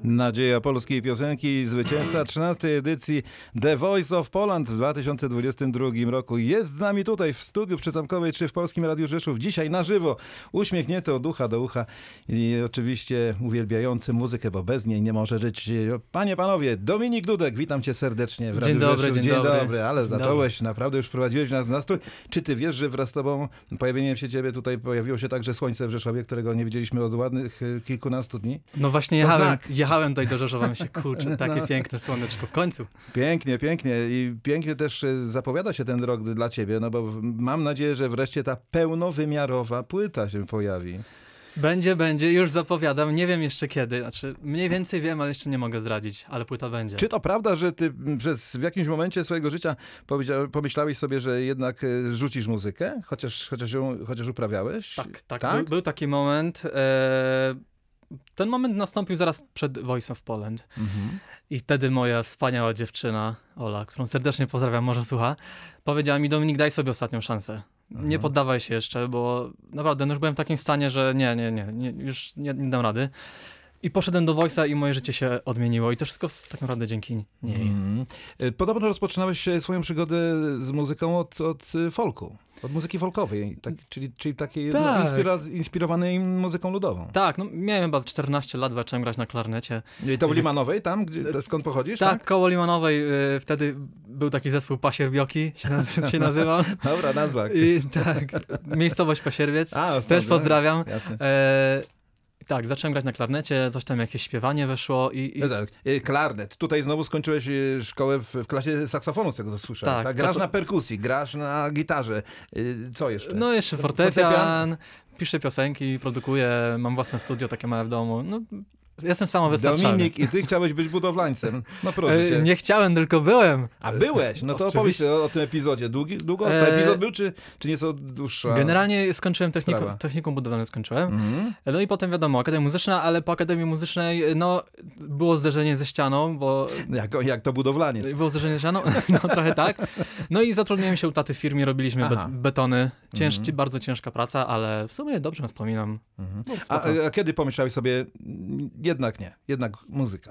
Nadzieja polskiej piosenki, zwycięzca 13. edycji The Voice of Poland w 2022 roku. Jest z nami tutaj w studiu przy Zamkowej 3 w Polskim Radiu Rzeszów. Dzisiaj na żywo, uśmiechnięty od ucha do ucha i oczywiście uwielbiający muzykę, bo bez niej nie może żyć. Panie, panowie, Dominik Dudek, witam cię serdecznie w Radiu Rzeszów. Dzień dobry. Ale zacząłeś, naprawdę już wprowadziłeś nas w nastrój. Czy ty wiesz, że wraz z tobą, pojawieniem się ciebie tutaj pojawiło się także słońce w Rzeszowie, którego nie widzieliśmy od ładnych kilkunastu dni? No właśnie jechałem tutaj do Rzeszowa, myślę, kurczę, takie piękne słoneczko w końcu. Pięknie, pięknie i pięknie też zapowiada się ten rok dla ciebie, no bo mam nadzieję, że wreszcie ta pełnowymiarowa płyta się pojawi. Będzie, już zapowiadam, nie wiem jeszcze kiedy, znaczy mniej więcej wiem, ale jeszcze nie mogę zdradzić, ale płyta będzie. Czy to prawda, że ty w jakimś momencie swojego życia pomyślałeś sobie, że jednak rzucisz muzykę, chociaż uprawiałeś? Tak? Był taki moment. Ten moment nastąpił zaraz przed Voice of Poland. Mhm. I wtedy moja wspaniała dziewczyna, Ola, którą serdecznie pozdrawiam, może słucha, powiedziała mi: Dominik, daj sobie ostatnią szansę. Mhm. Nie poddawaj się jeszcze, bo naprawdę już byłem w takim stanie, że już nie dam rady. I poszedłem do Voice'a i moje życie się odmieniło. I to wszystko tak naprawdę dzięki niej. Podobno rozpoczynałeś swoją przygodę z muzyką od folku. Od muzyki folkowej, czyli takiej inspirowanej muzyką ludową. Tak, miałem chyba 14 lat, zacząłem grać na klarnecie. I to w Limanowej, tam, skąd pochodzisz? Tak, koło Limanowej. Wtedy był taki zespół Pasierbioki, się nazywał. Dobra nazwa. I tak, miejscowość Pasierbiec. Też pozdrawiam. Jasne. Tak, zacząłem grać na klarnecie, coś tam jakieś śpiewanie weszło Klarnet. Tutaj znowu skończyłeś szkołę w klasie saksofonu, z tego co słyszałem. Tak? Grasz na perkusji, grasz na gitarze. Co jeszcze? No jeszcze fortepian, piszę piosenki, produkuję, mam własne studio takie małe w domu. No, jestem samowystarczalny. Dominik, i ty chciałeś być budowlańcem. No proszę cię. Nie chciałem, tylko byłem. A byłeś? No to opowiedz o tym epizodzie. Długo ten epizod był, czy nieco dłuższa? Generalnie skończyłem technikum budowlaną skończyłem. Mhm. No i potem wiadomo, Akademia Muzyczna, ale po Akademii Muzycznej było zderzenie ze ścianą, bo... Jak to budowlaniec. Było zderzenie ze ścianą, no trochę tak. No i zatrudniłem się u taty w firmie, robiliśmy betony. Bardzo ciężka praca, ale w sumie dobrze wspominam. Mhm. A kiedy pomyślałeś sobie, jednak muzyka?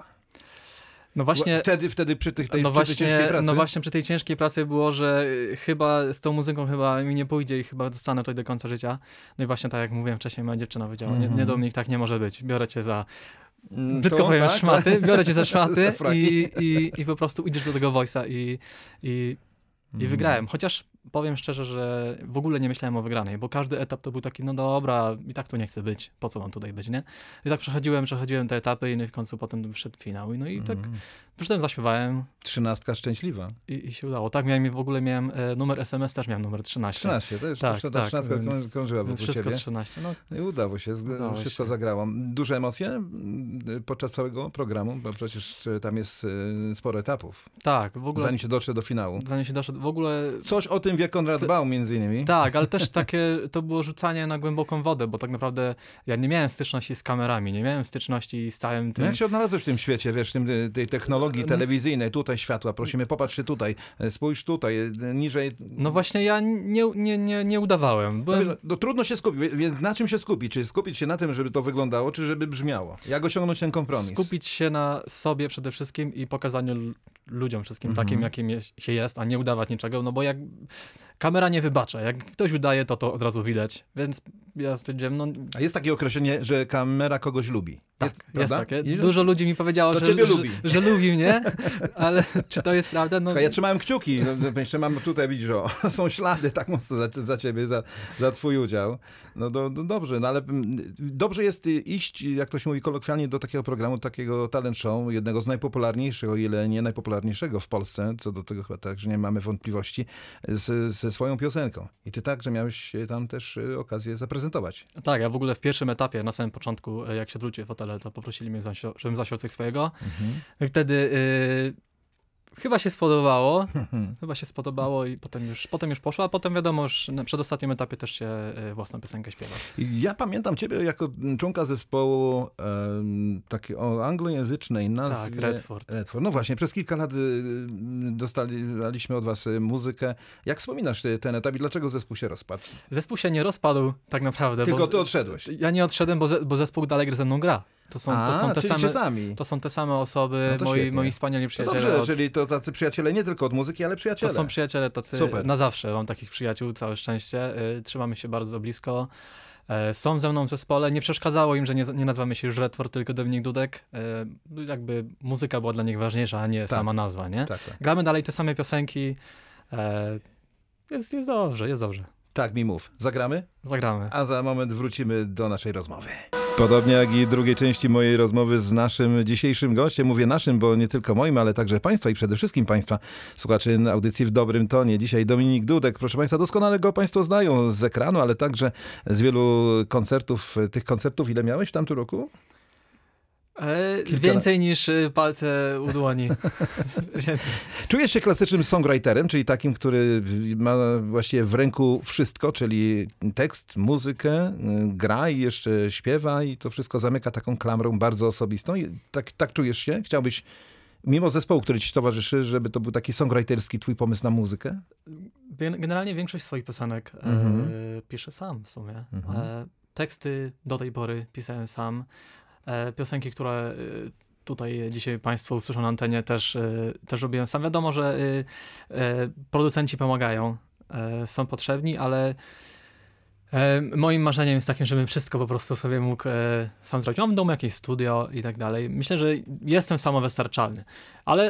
No właśnie, wtedy przy tej ciężkiej pracy? No właśnie przy tej ciężkiej pracy było, że chyba z tą muzyką mi nie pójdzie i chyba zostanę tutaj do końca życia. No i właśnie tak jak mówiłem wcześniej, moja dziewczyna powiedziała, nie Dominik, tak nie może być. Biorę cię za brzydko powiem szmaty, biorę cię za szmaty i po prostu idziesz do tego Voice'a i wygrałem. Chociaż powiem szczerze, że w ogóle nie myślałem o wygranej, bo każdy etap to był taki, no dobra, i tak tu nie chcę być, po co mam tutaj być, nie? I tak przechodziłem te etapy i w końcu potem wszedł finał. No i tak przyszedłem, zaśpiewałem. 13 szczęśliwa. I się udało. Tak, miałem numer SMS, też miałem numer 13. 13, to już ta 13 krążyła wokół wszystko ciebie. 13. No. I udało się, wszystko zagrało. Duże emocje podczas całego programu, bo przecież tam jest sporo etapów. Tak, w ogóle. Zanim się dotrze do finału. W ogóle... Coś o tym wie Konrad Baum między innymi. Tak, ale też to było rzucanie na głęboką wodę, bo tak naprawdę ja nie miałem styczności z kamerami, nie miałem styczności z całym tym... No jak się odnalazłeś w tym świecie, wiesz, tej technologii telewizyjnej, tutaj światła, prosimy, popatrz się tutaj, spójrz tutaj, niżej... No właśnie ja nie udawałem. No trudno się skupić, więc na czym się skupić? Czy skupić się na tym, żeby to wyglądało, czy żeby brzmiało? Jak osiągnąć ten kompromis? Skupić się na sobie przede wszystkim i pokazaniu ludziom wszystkim takim, jakim się jest, a nie udawać niczego, no bo jak kamera nie wybacza, jak ktoś udaje, to od razu widać, więc ja stwierdziłem, A jest takie określenie, że kamera kogoś lubi. Tak, jest takie. Dużo ludzi mi powiedziało, że lubi mnie, ale czy to jest prawda? No... Słuchaj, ja trzymałem kciuki, jeszcze mam tutaj, widzisz, są ślady tak mocno za ciebie, za twój udział. No dobrze, ale dobrze jest iść, jak to się mówi kolokwialnie, do takiego programu, takiego talent show, jednego z najpopularniejszych, o ile nie najpopularniejszego w Polsce, co do tego chyba także nie mamy wątpliwości, ze swoją piosenką. I ty także miałeś tam też okazję zaprezentować. Tak, ja w ogóle w pierwszym etapie, na samym początku, jak się wróciłem w fotele, to poprosili mnie, żebym zasiał coś swojego. I wtedy chyba się spodobało i potem już poszło, a potem wiadomo, już na przedostatnim etapie też się własną piosenkę śpiewa. Ja pamiętam ciebie jako członka zespołu takiej o anglojęzycznej nazwie. Tak, Redford. No właśnie, przez kilka lat dostaliśmy od was muzykę. Jak wspominasz ten etap i dlaczego zespół się rozpadł? Zespół się nie rozpadł tak naprawdę. Tylko ty odszedłeś. Ja nie odszedłem, bo zespół dalej ze mną gra. To są te czyli same, czasami. to są te same osoby, No to świetnie. moi wspaniali No przyjaciele. dobrze, czyli to tacy przyjaciele nie tylko od muzyki, ale przyjaciele. To są przyjaciele tacy Super. na zawsze. Mam takich przyjaciół, całe szczęście. Trzymamy się bardzo blisko. Są ze mną w zespole. Nie przeszkadzało im, że nie nazywamy się już Redford, tylko Dominik Dudek. Jakby muzyka była dla nich ważniejsza, a nie sama nazwa, nie? Tak. Gramy dalej te same piosenki. Jest dobrze, jest dobrze. Tak mi mów. Zagramy? Zagramy. A za moment wrócimy do naszej rozmowy. Podobnie jak i drugiej części mojej rozmowy z naszym dzisiejszym gościem, mówię naszym, bo nie tylko moim, ale także państwa i przede wszystkim państwa słuchaczy audycji w dobrym tonie. Dzisiaj Dominik Dudek, proszę państwa, doskonale go państwo znają z ekranu, ale także z wielu koncertów. Tych koncertów ile miałeś w tamtym roku? Więcej niż palce u dłoni. Czujesz się klasycznym songwriterem, czyli takim, który ma właściwie w ręku wszystko, czyli tekst, muzykę, gra i jeszcze śpiewa i to wszystko zamyka taką klamrą bardzo osobistą. I tak czujesz się? Chciałbyś, mimo zespołu, który ci towarzyszy, żeby to był taki songwriterski twój pomysł na muzykę? Generalnie większość swoich piosenek piszę sam w sumie. Teksty do tej pory pisałem sam. Piosenki, które tutaj dzisiaj państwo usłyszą na antenie, też robiłem sam. Wiadomo, że producenci pomagają, są potrzebni, ale moim marzeniem jest takim, żebym wszystko po prostu sobie mógł sam zrobić. Mam w domu jakieś studio i tak dalej. Myślę, że jestem samowystarczalny, ale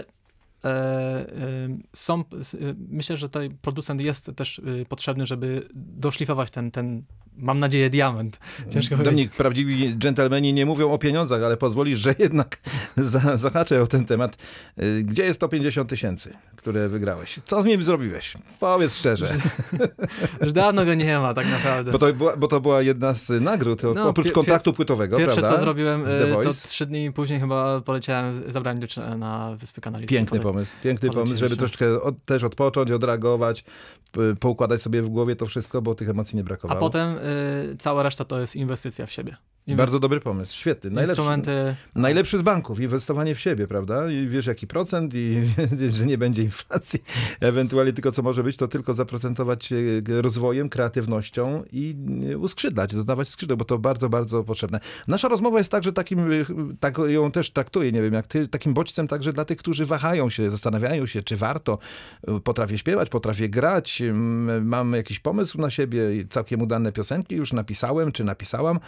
myślę, że tutaj producent jest też potrzebny, żeby doszlifować ten mam nadzieję, diament. Ciężko Dominik, prawdziwi dżentelmeni nie mówią o pieniądzach, ale pozwolisz, że jednak zahaczę o ten temat. Gdzie jest 150 000, które wygrałeś? Co z nim zrobiłeś? Powiedz szczerze. Już dawno go nie ma, tak naprawdę. Bo to była jedna z nagród, oprócz kontraktu płytowego, pierwsze, prawda? co zrobiłem, to 3 dni później chyba poleciałem, zabrałem dziewczynę na Wyspy Kanaryjskie. Piękny pomysł, żeby troszeczkę też odpocząć, odreagować, poukładać sobie w głowie to wszystko, bo tych emocji nie brakowało. A potem cała reszta to jest inwestycja w siebie. Bardzo dobry pomysł, świetny. Najlepszy z banków, inwestowanie w siebie, prawda? I wiesz jaki procent i wiesz, że nie będzie inflacji. Ewentualnie tylko co może być, to tylko zaprocentować rozwojem, kreatywnością i uskrzydlać, dodawać skrzydeł, bo to bardzo, bardzo potrzebne. Nasza rozmowa jest także tak ją też traktuję, nie wiem jak ty, takim bodźcem także dla tych, którzy wahają się, zastanawiają się, czy warto. Potrafię śpiewać, potrafię grać, mam jakiś pomysł na siebie, całkiem udane piosenki już napisałem, czy napisałam,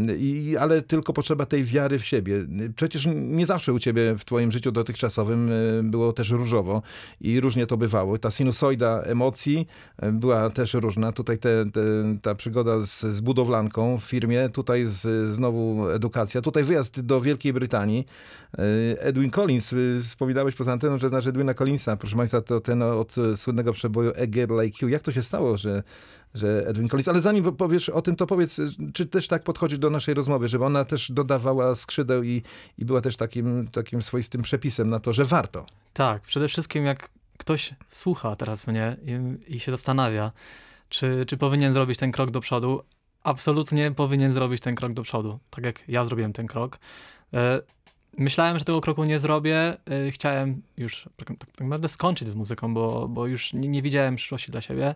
ale tylko potrzeba tej wiary w siebie. Przecież nie zawsze u ciebie w twoim życiu dotychczasowym było też różowo i różnie to bywało. Ta sinusoida emocji była też różna. Tutaj ta przygoda z budowlanką w firmie, tutaj znowu edukacja, tutaj wyjazd do Wielkiej Brytanii. Edwin Collins, wspominałeś poza anteną, że znasz Edwina Collinsa. Proszę państwa, to ten od słynnego przeboju A Girl Like You. Jak to się stało, że Edwin Collins, ale zanim powiesz o tym, to powiedz, czy też tak podchodzisz do naszej rozmowy, żeby ona też dodawała skrzydeł i była też takim swoistym przepisem na to, że warto. Tak, przede wszystkim jak ktoś słucha teraz mnie i się zastanawia, czy powinien zrobić ten krok do przodu, absolutnie powinien zrobić ten krok do przodu, tak jak ja zrobiłem ten krok. Myślałem, że tego kroku nie zrobię, chciałem już tak naprawdę skończyć z muzyką, bo już nie widziałem przyszłości dla siebie.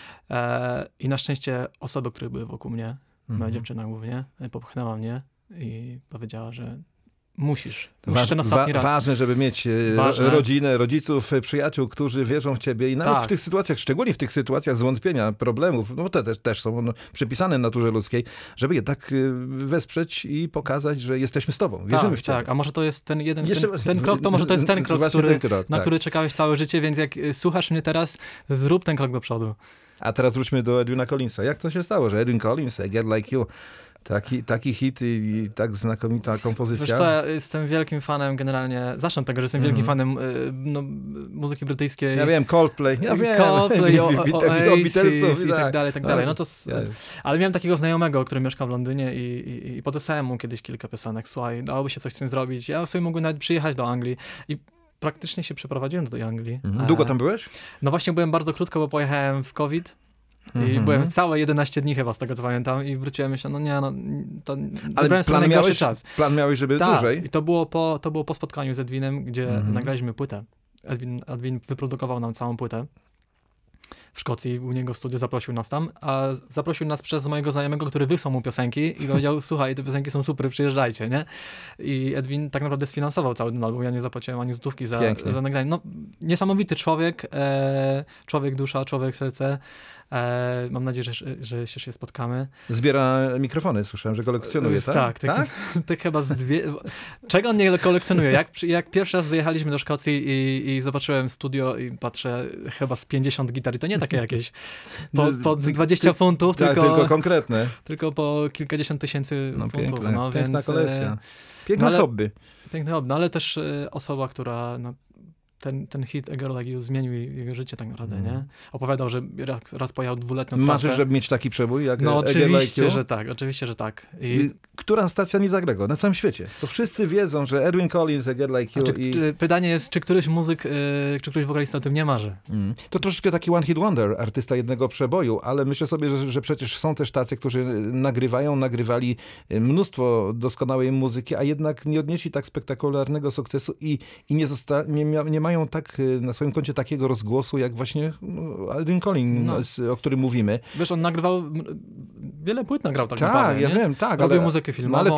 I na szczęście osoby, które były wokół mnie, moja dziewczyna głównie, popchnęła mnie i powiedziała, że musisz ten ostatni raz. Ważne, żeby mieć rodzinę, rodziców, przyjaciół, którzy wierzą w ciebie i nawet w tych sytuacjach, szczególnie w tych sytuacjach zwątpienia, problemów, no te też są przypisane naturze ludzkiej, żeby jednak wesprzeć i pokazać, że jesteśmy z tobą, wierzymy w ciebie. Tak, a może to jest ten krok, to może to jest ten krok, który czekałeś całe życie, więc jak słuchasz mnie teraz, zrób ten krok do przodu. A teraz wróćmy do Edwina Collinsa. Jak to się stało, że Edwin Collins, A Girl Like You, taki hit i tak znakomita kompozycja? Wiesz co, ja jestem wielkim fanem generalnie, zacznę od tego, że jestem wielkim fanem muzyki brytyjskiej. Ja wiem, Coldplay, Beatlesów i tak dalej. No to, ale miałem takiego znajomego, który mieszka w Londynie i podesłałem mu kiedyś kilka piosenek. Słuchaj, dałoby się coś z tym zrobić. Ja sobie mógłbym nawet przyjechać do Anglii i praktycznie się przeprowadziłem do tej Anglii. Długo tam byłeś? No właśnie byłem bardzo krótko, bo pojechałem w COVID. I byłem całe 11 dni chyba, z tego co pamiętam, i wróciłem myślę, to ale plan miałeś, żeby dłużej? I to było po spotkaniu z Edwinem, gdzie nagraliśmy płytę. Edwin wyprodukował nam całą płytę. w Szkocji, u niego w studiu, zaprosił nas tam, a zaprosił nas przez mojego znajomego, który wysłał mu piosenki i powiedział, słuchaj, te piosenki są super, przyjeżdżajcie, nie? I Edwin tak naprawdę sfinansował cały ten album, ja nie zapłaciłem ani złotówki za nagranie. No, niesamowity człowiek, człowiek dusza, człowiek serce. Mam nadzieję, że jeszcze się spotkamy. Zbiera mikrofony, słyszałem, że kolekcjonuje, tak? Tak? Tak chyba z dwie... Czego on nie kolekcjonuje? Jak pierwszy raz zajechaliśmy do Szkocji i zobaczyłem studio i patrzę, chyba z 50 gitar i to nie takie jakieś po 20 funtów, tylko konkretne. Tylko po kilkadziesiąt tysięcy funtów. Piękna więc, kolekcja. Piękne hobby. Piękne hobby, ale też osoba, która... Ten hit A Girl Like You zmienił jego życie tak naprawdę, nie? Opowiadał, że raz pojechał 2-letnią trasę. Marzysz, żeby mieć taki przebój jak No A Girl Like oczywiście, You? że tak, oczywiście, że tak. Która stacja nie zagra go? Na całym świecie. To wszyscy wiedzą, że Edwin Collins, A Girl Like You Pytanie jest, czy któryś muzyk, czy któryś wokalista o tym nie marzy? To troszeczkę taki one hit wonder, artysta jednego przeboju, ale myślę sobie, że przecież są też tacy, którzy nagrywali mnóstwo doskonałej muzyki, a jednak nie odnieśli tak spektakularnego sukcesu i nie mają tak na swoim koncie takiego rozgłosu, jak właśnie Edwin Collins, o którym mówimy. Wiesz, on nagrywał, wiele płyt nagrał tak naprawdę, ja wiem, tak. Robił muzykę filmową,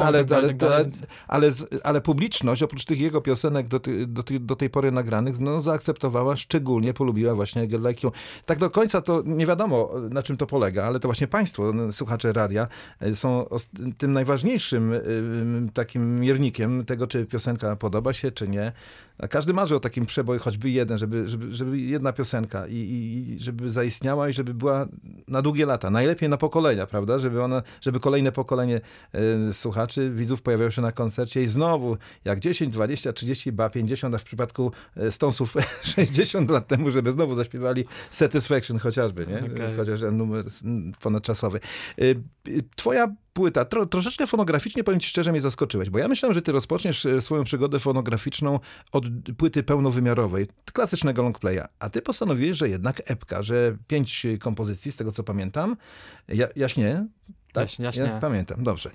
ale publiczność, oprócz tych jego piosenek do tej pory nagranych, zaakceptowała, szczególnie polubiła właśnie A Girl Like You. Tak do końca to nie wiadomo, na czym to polega, ale to właśnie państwo, słuchacze radia, są tym najważniejszym takim miernikiem tego, czy piosenka podoba się, czy nie. A każdy marzy o takim przeboju, choćby jeden, żeby jedna piosenka i żeby zaistniała i żeby była na długie lata. Najlepiej na pokolenia, prawda? Żeby kolejne pokolenie słuchaczy, widzów pojawiało się na koncercie i znowu jak 10, 20, 30, 50, a w przypadku Stonesów 60 lat temu, żeby znowu zaśpiewali Satisfaction chociażby, nie? Okay. Chociaż numer ponadczasowy. Twoja płyta, troszeczkę fonograficznie, powiem ci szczerze, mnie zaskoczyłeś, bo ja myślałem, że ty rozpoczniesz swoją przygodę fonograficzną od płyty pełnowymiarowej, klasycznego longplaya, a ty postanowiłeś, że jednak epka, że 5 kompozycji, z tego co pamiętam, jaśnie, tak? Jaśnie. Ja pamiętam, dobrze.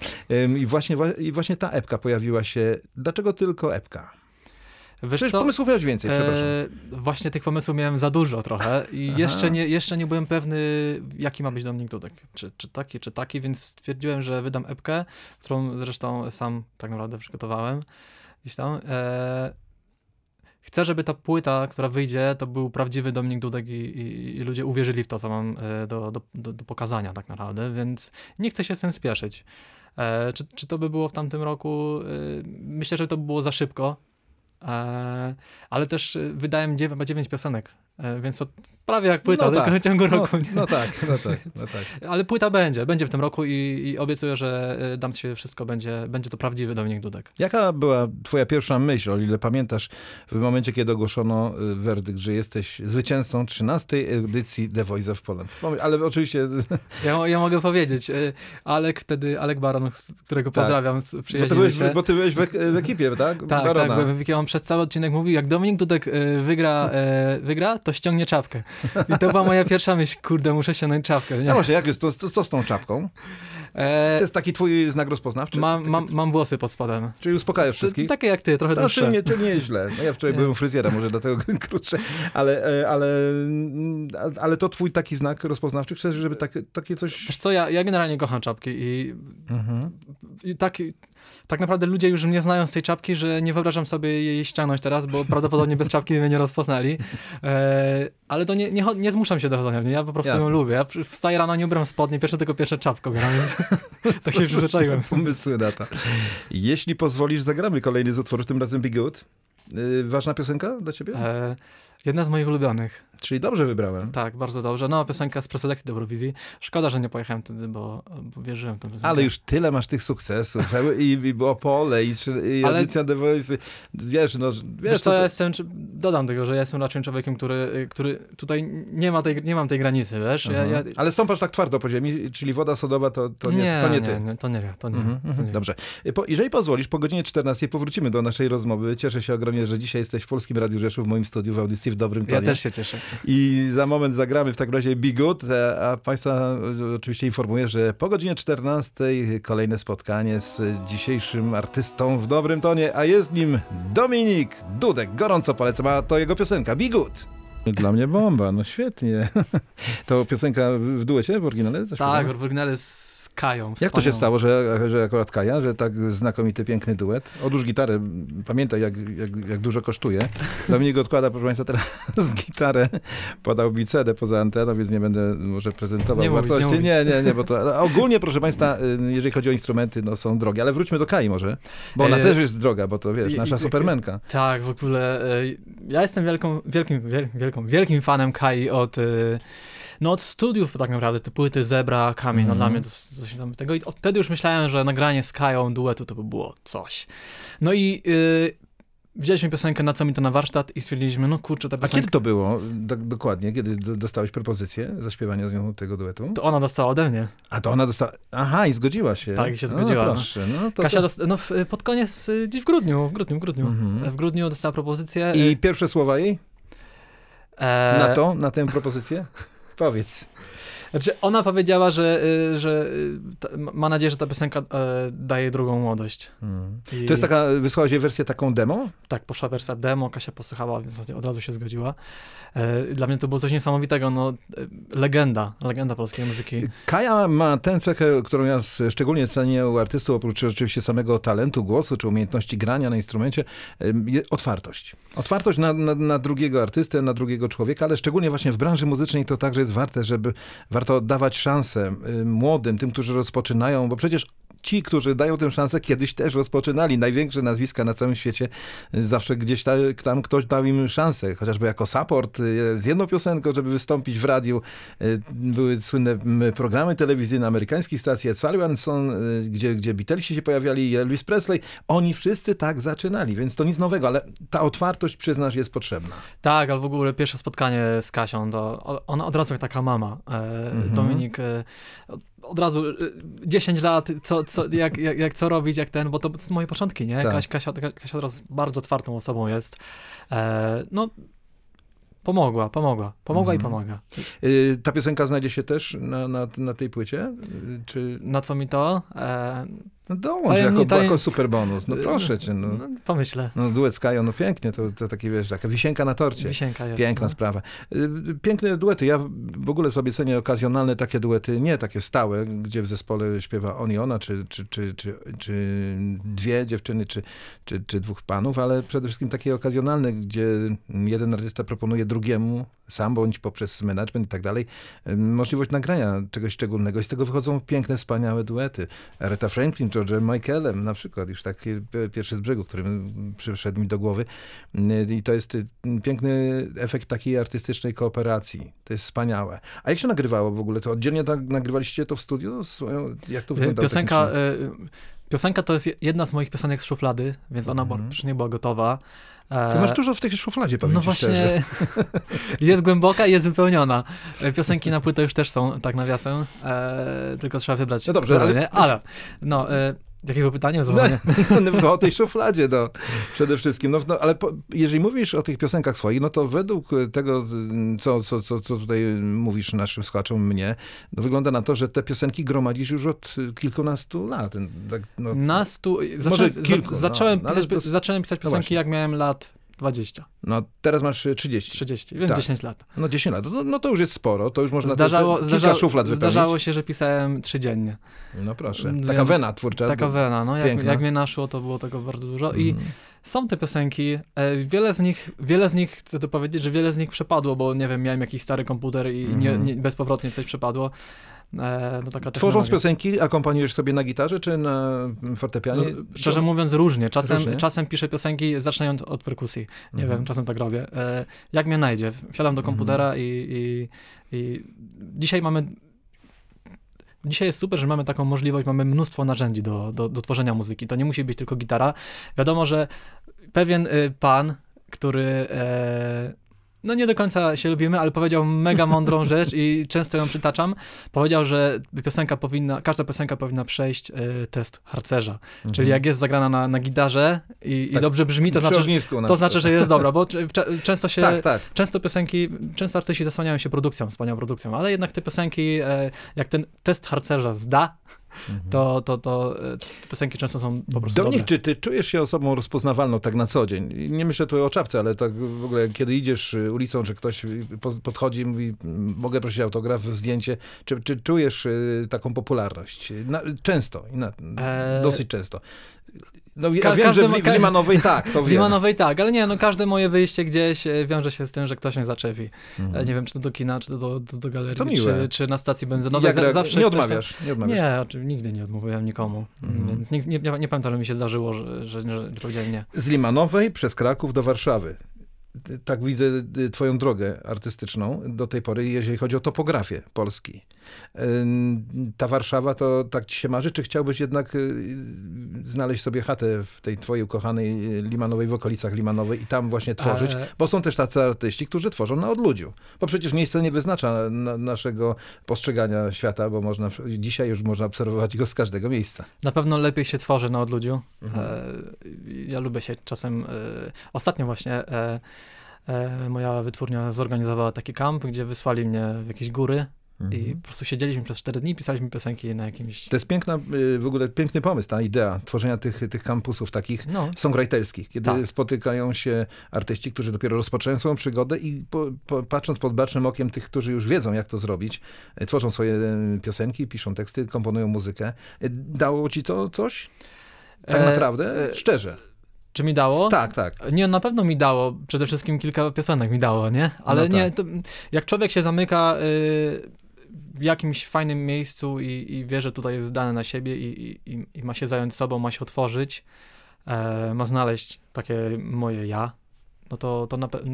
I właśnie ta epka pojawiła się. Dlaczego tylko epka? Przecież pomysłów miałeś więcej, przepraszam. Właśnie tych pomysłów miałem za dużo trochę i jeszcze nie byłem pewny, jaki ma być Dominik Dudek. Czy taki, więc stwierdziłem, że wydam epkę, którą zresztą sam tak naprawdę przygotowałem. Gdzieś tam. Chcę, żeby ta płyta, która wyjdzie, to był prawdziwy Dominik Dudek i ludzie uwierzyli w to, co mam do pokazania tak naprawdę, więc nie chcę się z tym spieszyć. Czy to by było w tamtym roku? Myślę, że to by było za szybko. Ale też wydałem 9 piosenek, więc to prawie jak płyta, tylko w ciągu roku. No tak. Ale płyta będzie w tym roku i obiecuję, że dam się wszystko, będzie to prawdziwy Dominik Dudek. Jaka była twoja pierwsza myśl, o ile pamiętasz, w momencie, kiedy ogłoszono werdykt, że jesteś zwycięzcą 13. edycji The Voice of Poland? Ale oczywiście... Ja mogę powiedzieć. Alek Baron, którego pozdrawiam, przyjaźnimy się. Bo ty byłeś w ekipie, tak? Tak, byłem w ekipie. On przez cały odcinek mówił, jak Dominik Dudek wygra, to ściągnie czapkę. I to była moja pierwsza myśl, kurde, muszę ściągnąć czapkę. Nie? No właśnie, jak jest to, co z tą czapką? To jest taki twój znak rozpoznawczy? Mam włosy pod spodem. Czyli uspokajasz wszystkich? Takie jak ty, trochę dłuższe. To nie jest źle. No ja wczoraj byłem u fryzjera, może dlatego krótsze, ale to twój taki znak rozpoznawczy? Chcesz, żeby takie coś... Wiesz co, ja generalnie kocham czapki i tak naprawdę ludzie już mnie znają z tej czapki, że nie wyobrażam sobie jej ściągnąć teraz, bo prawdopodobnie bez czapki mnie nie rozpoznali. Ale to nie zmuszam się do chodzenia. Ja po prostu ją lubię. Ja wstaję rano, nie ubieram spodnie, pierwsze czapką. Więc tak się przyzwyczaiłem. Pomysły na to. Jeśli pozwolisz, zagramy kolejny z utworów, tym razem Be Good. Ważna piosenka dla ciebie? Jedna z moich ulubionych. Czyli dobrze wybrałem. Tak, bardzo dobrze. No, piosenka z preselekcji do Eurowizji. Szkoda, że nie pojechałem wtedy, bo wierzyłem w tę piosenkę. Ale już tyle masz tych sukcesów. I Opole, i Audycja The Voice. Wiesz co, ja jestem, dodam tego, że ja jestem raczej człowiekiem, który tutaj nie mam tej granicy, wiesz? Ale stąpasz tak twardo po ziemi, czyli woda sodowa to nie ty. Nie, to nie. Dobrze. Jeżeli pozwolisz, po godzinie 14 powrócimy do naszej rozmowy. Cieszę się ogromnie, że dzisiaj jesteś w Polskim Radiu Rzeszów, w moim studiu w audycji w Dobrym Tonie. Ja też się cieszę. I za moment zagramy w takim razie Be Good, a Państwa oczywiście informuję, że po godzinie 14 kolejne spotkanie z dzisiejszym artystą w Dobrym Tonie, a jest nim Dominik Dudek. Gorąco polecam, a to jego piosenka Be Good. Dla mnie bomba, no świetnie. To piosenka w duecie, w oryginale? Tak, w oryginale z Kają. Jak to się stało, że akurat Kaja, że tak znakomity, piękny duet? Odłóż gitarę, pamiętaj jak dużo kosztuje. Dominik odkłada, proszę państwa, teraz gitarę, podał mi CD poza anteną, więc nie będę może prezentował wartości. Nie, bo to ale ogólnie, proszę państwa, jeżeli chodzi o instrumenty, no są drogie, ale wróćmy do Kai może, bo ona też jest droga, bo to wiesz, nasza supermenka. Tak, w ogóle ja jestem wielkim fanem Kai od studiów tak naprawdę, te płyty Zebra, Kamień, no dla mnie to coś tego. I wtedy już myślałem, że nagranie z Kają duetu to by było coś. No i wzięliśmy piosenkę Na co mi to na warsztat i stwierdziliśmy, no kurczę, ta piosenka... A kiedy to było dokładnie? Kiedy dostałeś propozycję zaśpiewania z nią tego duetu? To ona dostała ode mnie. A to ona dostała... Aha, i zgodziła się. Tak, i się zgodziła. No proszę. Kasia pod koniec, gdzieś w grudniu. W grudniu dostała propozycję. I pierwsze słowa jej? Na tę propozycję? Powiedz. Znaczy, ona powiedziała, że ma nadzieję, że ta piosenka daje drugą młodość. To jest taka, wysłałaś jej wersję taką demo? Tak, poszła wersja demo, Kasia posłuchała, więc od razu się zgodziła. Dla mnie to było coś niesamowitego, legenda polskiej muzyki. Kaja ma tę cechę, którą ja szczególnie cenię u artystów, oprócz oczywiście samego talentu głosu, czy umiejętności grania na instrumencie, otwartość. Otwartość na drugiego artystę, na drugiego człowieka, ale szczególnie właśnie w branży muzycznej to także jest warto dawać szansę młodym, tym, którzy rozpoczynają, bo przecież ci, którzy dają tę szansę, kiedyś też rozpoczynali. Największe nazwiska na całym świecie, zawsze gdzieś tam ktoś dał im szansę, chociażby jako support z jedną piosenką, żeby wystąpić w radiu. Były słynne programy telewizyjne amerykańskich stacji, Ed Sullivan, gdzie Beatlesi się pojawiali, Elvis Presley. Oni wszyscy tak zaczynali, więc to nic nowego, ale ta otwartość, przyznasz, jest potrzebna. Tak, ale w ogóle pierwsze spotkanie z Kasią, to ona od razu jak taka mama. Dominik... Od razu 10 lat, co robić, bo to są moje początki, nie? Tak. Kasia od razu bardzo otwartą osobą jest. Pomogła i pomaga. Ta piosenka znajdzie się też na tej płycie? Czy... Na co mi to? Dołącz jako super bonus. No proszę cię. Pomyślę. Duet z Kają, pięknie. To taki, wiesz, taka wisienka na torcie. Wisienka jest. Piękna sprawa. Piękne duety. Ja w ogóle sobie cenię okazjonalne takie duety, nie takie stałe, gdzie w zespole śpiewa on i ona, czy dwie dziewczyny, czy dwóch panów, ale przede wszystkim takie okazjonalne, gdzie jeden artysta proponuje drugiemu, sam bądź poprzez management i tak dalej, możliwość nagrania czegoś szczególnego i z tego wychodzą piękne, wspaniałe duety. Aretha Franklin, George'em Michaelem na przykład, już taki pierwszy z brzegu, który przyszedł mi do głowy. I to jest piękny efekt takiej artystycznej kooperacji. To jest wspaniałe. A jak się nagrywało w ogóle? To oddzielnie nagrywaliście to w studiu? Jak to wyglądało? Piosenka to jest jedna z moich piosenek z szuflady, więc ona już nie była gotowa. Ty masz dużo w tej szufladzie, powiem ci właśnie, szczerze. Jest głęboka i jest wypełniona. Piosenki na płytę już też są, tak nawiasem, tylko trzeba wybrać. No dobrze, ale jakiego pytania? O tej szufladzie, przede wszystkim. Ale jeżeli mówisz o tych piosenkach swoich, no to według tego, co tutaj mówisz naszym słuchaczom, mnie, wygląda na to, że te piosenki gromadzisz już od kilkunastu lat. Zacząłem pisać piosenki, jak miałem lat 20. No teraz masz 30. 30, więc 10 lat. 10 lat. No to już jest sporo, to już można kilka szuflad wypełnić. Zdarzało się, że pisałem 3 dziennie. No proszę. Taka wena twórcza. Taka wena, jak mnie naszło, to było tego bardzo dużo. I są te piosenki, wiele z nich, chcę to powiedzieć, że wiele z nich przepadło, bo nie wiem, miałem jakiś stary komputer i bezpowrotnie coś przepadło. Tworząc piosenki, akompaniujesz sobie na gitarze, czy na fortepianie? Szczerze mówiąc, różnie. Czasem piszę piosenki, zaczynając od perkusji. Nie wiem, czasem tak robię. Jak mnie najdzie. Wsiadam do komputera i dzisiaj jest super, że mamy taką możliwość, mamy mnóstwo narzędzi do tworzenia muzyki. To nie musi być tylko gitara. Wiadomo, że pewien pan, który... nie do końca się lubimy, ale powiedział mega mądrą rzecz i często ją przytaczam. Powiedział, że każda piosenka powinna przejść test harcerza. Czyli jak jest zagrana na gitarze i dobrze brzmi, to znaczy, że jest dobra, bo często artyści zasłaniają się wspaniałą produkcją, ale jednak te piosenki, jak ten test harcerza zda, to te piosenki często są po prostu Dominik, dobre. czy ty czujesz się osobą rozpoznawalną tak na co dzień? Nie myślę tu o czapce, ale tak w ogóle, kiedy idziesz ulicą, czy ktoś podchodzi i mówi, mogę prosić autograf, zdjęcie, czy czujesz taką popularność? Często, dosyć często. No ja wiem, że w Limanowej tak, to wiem. W Limanowej tak, ale nie, no każde moje wyjście gdzieś wiąże się z tym, że ktoś mnie zaczepi. Nie wiem, czy to do kina, czy to do galerii, czy na stacji benzynowej. Zawsze nie odmawiasz? Nie, nigdy nie odmówiłem nikomu. Więc nie pamiętam, że mi się zdarzyło, że powiedziałem nie. Z Limanowej przez Kraków do Warszawy. Tak widzę twoją drogę artystyczną do tej pory, jeżeli chodzi o topografię Polski. Ta Warszawa, to tak ci się marzy? Czy chciałbyś jednak znaleźć sobie chatę w tej twojej ukochanej Limanowej, w okolicach Limanowej i tam właśnie tworzyć? Bo są też tacy artyści, którzy tworzą na odludziu. Bo przecież miejsce nie wyznacza naszego postrzegania świata, bo dzisiaj już można obserwować go z każdego miejsca. Na pewno lepiej się tworzy na odludziu. Ja lubię się czasem... Ostatnio właśnie moja wytwórnia zorganizowała taki kamp, gdzie wysłali mnie w jakieś góry i po prostu siedzieliśmy przez 4 dni, pisaliśmy piosenki na jakimś... To jest w ogóle piękny pomysł, ta idea tworzenia tych kampusów takich songwriterskich, kiedy spotykają się artyści, którzy dopiero rozpoczynają swoją przygodę i patrząc pod bacznym okiem tych, którzy już wiedzą, jak to zrobić, tworzą swoje piosenki, piszą teksty, komponują muzykę. Dało ci to coś? Tak naprawdę? Szczerze. Czy mi dało? Tak. Nie, na pewno mi dało. Przede wszystkim kilka piosenek mi dało, nie? Ale nie, to, jak człowiek się zamyka w jakimś fajnym miejscu i wie, że tutaj jest dane na siebie i ma się zająć sobą, ma się otworzyć, ma znaleźć takie moje ja, no to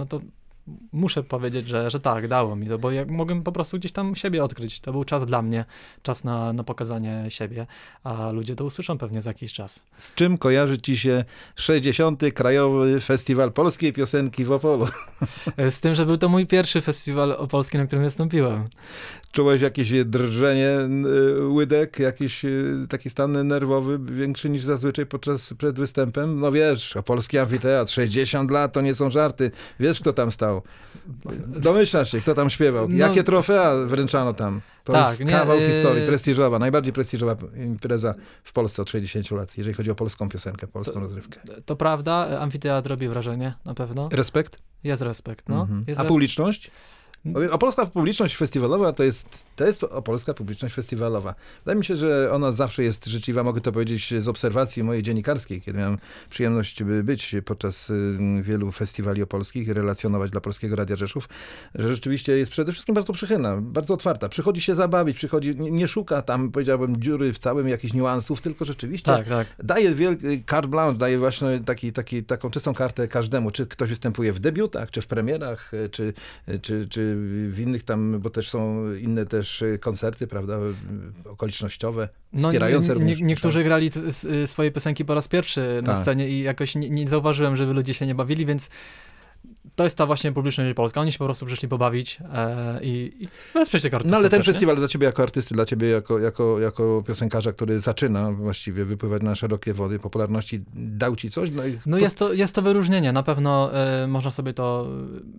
muszę powiedzieć, że tak, dało mi to, bo ja mogłem po prostu gdzieś tam siebie odkryć. To był czas dla mnie, czas na pokazanie siebie, a ludzie to usłyszą pewnie za jakiś czas. Z czym kojarzy ci się 60. Krajowy Festiwal Polskiej Piosenki w Opolu? Z tym, że był to mój pierwszy festiwal opolski, na którym wystąpiłem. Czułeś jakieś drżenie łydek, jakiś taki stan nerwowy większy niż zazwyczaj przed występem? No wiesz, opolski amfiteatr, 60 lat, to nie są żarty. Wiesz, kto tam stał? Domyślasz się, kto tam śpiewał? Jakie trofea wręczano tam? To jest kawał historii, prestiżowa, najbardziej prestiżowa impreza w Polsce od 60 lat, jeżeli chodzi o polską piosenkę, polską rozrywkę. To prawda, amfiteatr robi wrażenie, na pewno. Respekt? Jest respekt, no. A publiczność? Opolska publiczność festiwalowa to jest opolska publiczność festiwalowa. Wydaje mi się, że ona zawsze jest życzliwa. Mogę to powiedzieć z obserwacji mojej dziennikarskiej, kiedy miałem przyjemność być podczas wielu festiwali opolskich i relacjonować dla Polskiego Radia Rzeszów, że rzeczywiście jest przede wszystkim bardzo przychylna, bardzo otwarta. Przychodzi się zabawić, nie szuka tam, powiedziałbym, dziury w całym, jakichś niuansów, tylko rzeczywiście daje wielki carte blanche, daje właśnie taką czystą kartę każdemu. Czy ktoś występuje w debiutach, czy w premierach, czy w innych tam, bo też są inne też koncerty, prawda, okolicznościowe, wspierające również. Niektórzy grali swoje piosenki po raz pierwszy na scenie i jakoś nie zauważyłem, żeby ludzie się nie bawili, więc to jest ta właśnie publiczność polska. Oni się po prostu przyszli pobawić i wesprzeć tych artystów. No ale ten też, festiwal dla ciebie jako artysty, dla ciebie jako piosenkarza, który zaczyna właściwie wypływać na szerokie wody popularności, dał ci coś? Jest to wyróżnienie. Na pewno można sobie to...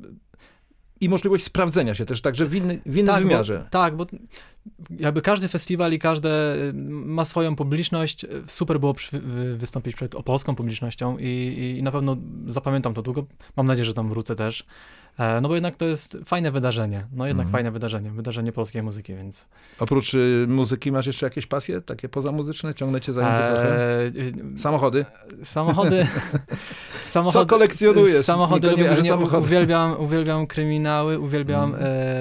I możliwość sprawdzenia się też także w innym wymiarze. Bo jakby każdy festiwal i każde ma swoją publiczność. Super było wystąpić przed opolską publicznością i na pewno zapamiętam to długo. Mam nadzieję, że tam wrócę też. No bo jednak to jest fajne wydarzenie. Fajne wydarzenie polskiej muzyki, więc... Oprócz muzyki masz jeszcze jakieś pasje, takie pozamuzyczne? Ciągnę cię za język trochę? Samochody? Co kolekcjonujesz? Samochody lubię, uwielbiam kryminały, uwielbiam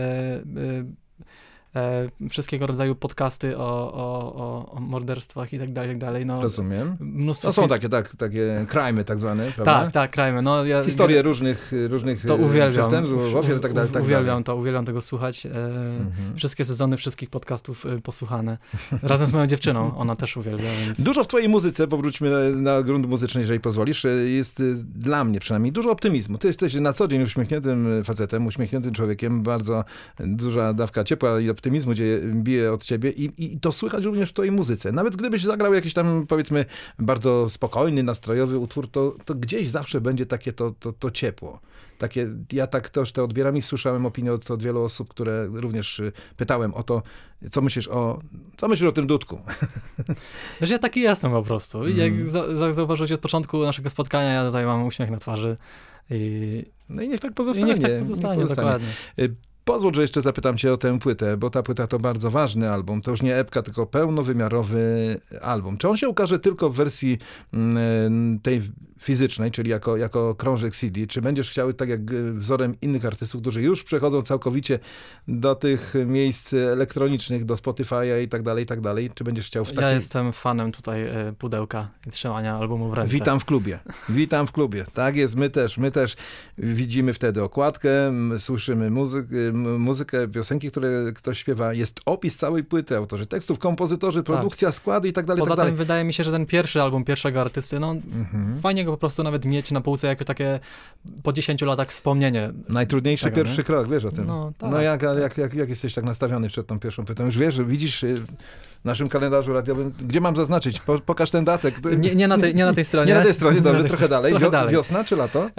wszystkiego rodzaju podcasty o morderstwach i tak dalej. No, rozumiem. Mnóstwo są takie crime'y tak zwane, prawda? Tak, crime'y. No, historie różnych przestępstw, ofiar i tak dalej. Uwielbiam tego słuchać. Wszystkie sezony wszystkich podcastów posłuchane. Razem z moją dziewczyną, ona też uwielbia. Więc... Dużo w twojej muzyce, powróćmy na grunt muzyczny, jeżeli pozwolisz, jest dla mnie przynajmniej dużo optymizmu. Ty jesteś na co dzień uśmiechniętym facetem, uśmiechniętym człowiekiem, bardzo duża dawka ciepła i optymizmu optymizmu bije od ciebie i to słychać również w twojej muzyce. Nawet gdybyś zagrał jakiś tam, powiedzmy, bardzo spokojny, nastrojowy utwór, to gdzieś zawsze będzie takie to ciepło. Takie, ja tak też to odbieram i słyszałem opinię od wielu osób, które również pytałem o to, co myślisz o tym dudku? Wiesz, ja taki jestem po prostu. Jak zauważyłeś od początku naszego spotkania, ja tutaj mam uśmiech na twarzy. No i niech tak pozostanie. Dokładnie. Pozwól, że jeszcze zapytam cię o tę płytę, bo ta płyta to bardzo ważny album. To już nie epka, tylko pełnowymiarowy album. Czy on się ukaże tylko w wersji tej fizycznej, czyli jako krążek CD? Czy będziesz chciał, tak jak wzorem innych artystów, którzy już przechodzą całkowicie do tych miejsc elektronicznych, do Spotify'a i tak dalej, czy będziesz chciał w takiej... Ja jestem fanem tutaj pudełka i trzymania albumu w ręce. Witam w klubie. Tak jest, my też widzimy wtedy okładkę, słyszymy muzykę, piosenki, które ktoś śpiewa. Jest opis całej płyty, autorzy tekstów, kompozytorzy, produkcja, składy i tak dalej. Poza tym wydaje mi się, że ten pierwszy album pierwszego artysty, fajnie go po prostu nawet mieć na półce jako takie po 10 latach wspomnienie. Najtrudniejszy tego, pierwszy krok, wiesz o tym. Jak jesteś tak nastawiony przed tą pierwszą płytą? Już wiesz, widzisz w naszym kalendarzu radiowym, gdzie mam zaznaczyć? Pokaż ten datek. Nie na tej stronie. Nie na tej stronie, dobrze, trochę dalej. Wiosna czy lato?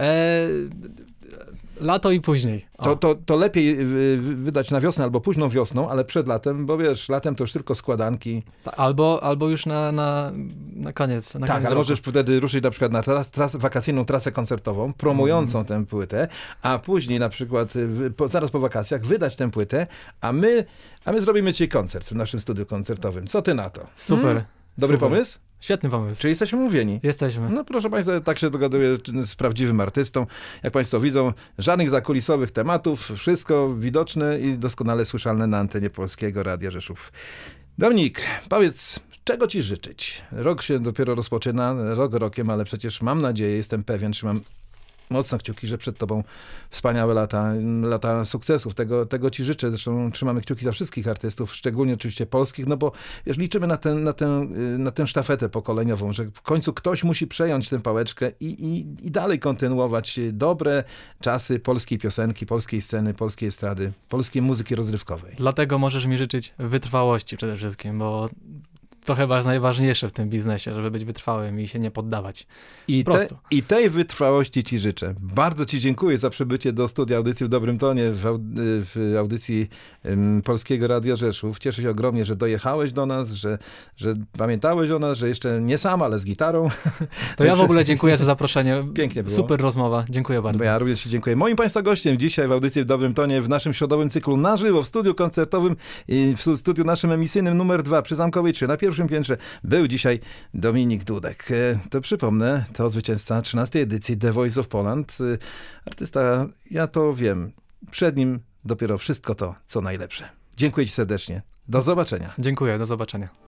Lato i później. To lepiej wydać na wiosnę albo późną wiosną, ale przed latem, bo wiesz, latem to już tylko składanki. Albo już na koniec. Tak, ale możesz wtedy ruszyć na przykład na wakacyjną trasę koncertową, promującą tę płytę, a później na przykład zaraz po wakacjach wydać tę płytę, a my zrobimy ci koncert w naszym studiu koncertowym. Co ty na to? Super. Dobry pomysł? Świetny pomysł. Czy jesteśmy umówieni? Jesteśmy. No proszę państwa, tak się dogaduję z prawdziwym artystą. Jak państwo widzą, żadnych zakulisowych tematów, wszystko widoczne i doskonale słyszalne na antenie Polskiego Radia Rzeszów. Dominik, powiedz, czego ci życzyć? Rok się dopiero rozpoczyna, rok rokiem, ale przecież mam nadzieję, jestem pewien, trzymam mocno kciuki, że przed tobą wspaniałe lata sukcesów. Tego ci życzę. Zresztą trzymamy kciuki za wszystkich artystów, szczególnie oczywiście polskich, no bo wiesz, liczymy na tę sztafetę pokoleniową, że w końcu ktoś musi przejąć tę pałeczkę i dalej kontynuować dobre czasy polskiej piosenki, polskiej sceny, polskiej estrady, polskiej muzyki rozrywkowej. Dlatego możesz mi życzyć wytrwałości przede wszystkim, bo to chyba jest najważniejsze w tym biznesie, żeby być wytrwałym i się nie poddawać. I tej wytrwałości ci życzę. Bardzo ci dziękuję za przybycie do studia audycji w Dobrym Tonie, w audycji Polskiego Radia Rzeszów. Cieszę się ogromnie, że dojechałeś do nas, że pamiętałeś o nas, że jeszcze nie sam, ale z gitarą. To ja w ogóle dziękuję za zaproszenie. Pięknie było. Super rozmowa. Dziękuję bardzo. Ja również ci dziękuję. Moim państwa gościem dzisiaj w audycji w Dobrym Tonie, w naszym środowym cyklu na żywo, w studiu koncertowym i w studiu naszym emisyjnym numer 2 przy Zamkowej 3 na pierwszym piętrze był dzisiaj Dominik Dudek. To przypomnę, to zwycięzca 13. edycji The Voice of Poland. Artysta, ja to wiem, przed nim dopiero wszystko to, co najlepsze. Dziękuję ci serdecznie. Do zobaczenia. Dziękuję, do zobaczenia.